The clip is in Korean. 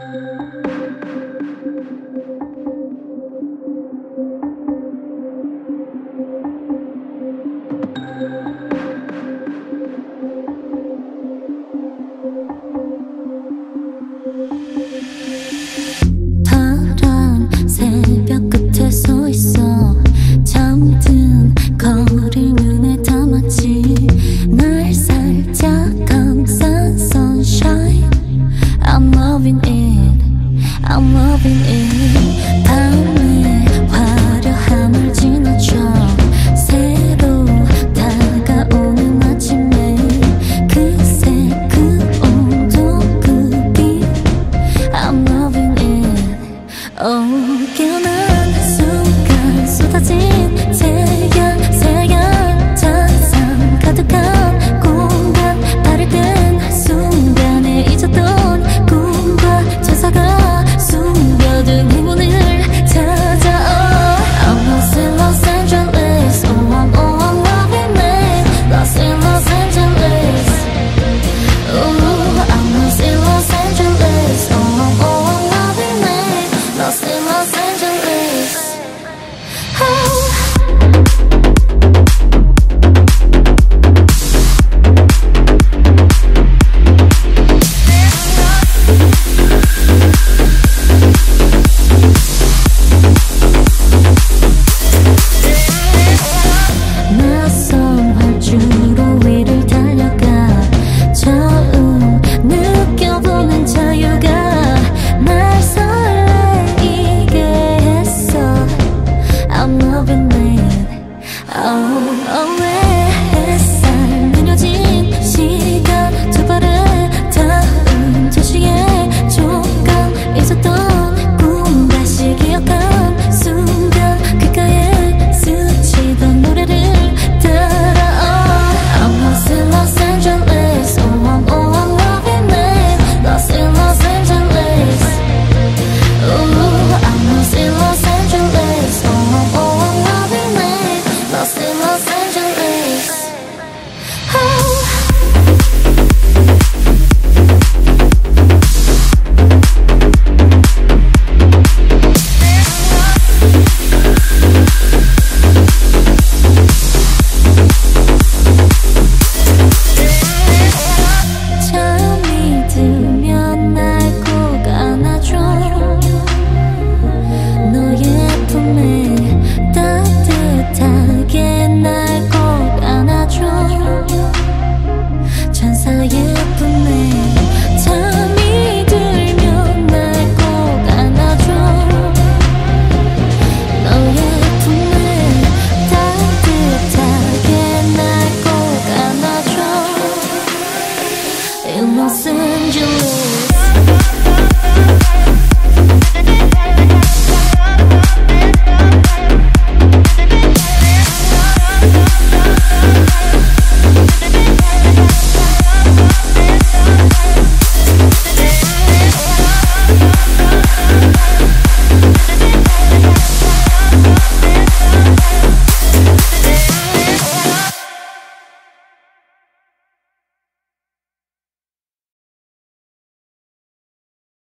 파란 새벽 끝에 서 있어. 잠든 거리 눈에 담았지. 날 살짝 감싼 sunshine. I'm loving it, I'm loving it. 밤의 화려함을 지나쳐 새로 다가오는 아침에 그새 그 온도 그 빛 I'm loving it. 깨어난 순간 쏟아진 새양 잔상 가득한 공간. 발을 뜬 순간에 잊었던 꿈과 천사가 숨겨둔 행운을 찾아. I'm lost in Los Angeles. I'm loving it. Lost in Los Angeles. I'm lost in Los Angeles. I'm loving it. Lost in Los Angeles. 낯선 활주로 위를 달려가 처음 느껴보는 자유가 날 설레이게 했어. I'm loving it. 햇살 느려진 시간 두 발에 닿은 도시의 촉감. 잊었던 꿈 다시 기억한 순간 귓가에 스치던 노래를 따라. I'm lost in Los Angeles. I'm loving it. Lost in Los Angeles. I'm lost in Los Angeles. I'm loving it. Lost in Los Angeles. 잠이 들면 날 꼭 안아줘. 너의 품에 따뜻하게 날 꼭 안아줘. 천사의 품에 잠이 들면 날 꼭 안아줘. 너의 품에 따뜻하게 날 꼭 안아줘. In Los Angeles.